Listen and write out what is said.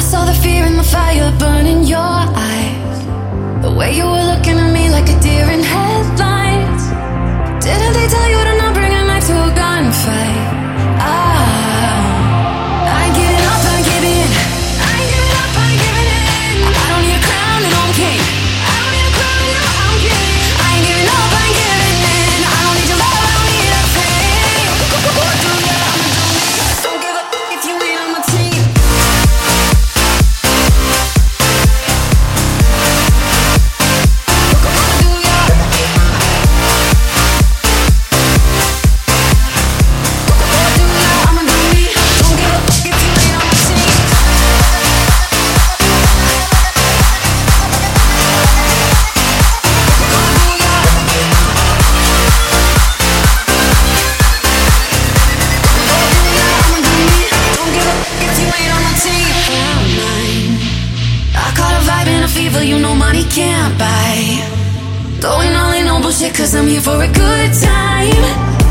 saw the fear in the fire burn in your eyes. The way you were looking at me like a deer in headlights. Didn't they tell you to not bring a knife to a gunfight? I ain't giving up, I ain't giving in. I ain't giving up, I ain't giving in. I don't need a crown and I'm king. I don't need a crown and I'm king. I ain't giving up, I ain't giving in. I don't need your love, I don't need a thing. What do ya, I'ma do me. Don't give a fuck if you ain't on my team. Fever, you know money can't buy. Going all in on bullshit, cause I'm here for a good time.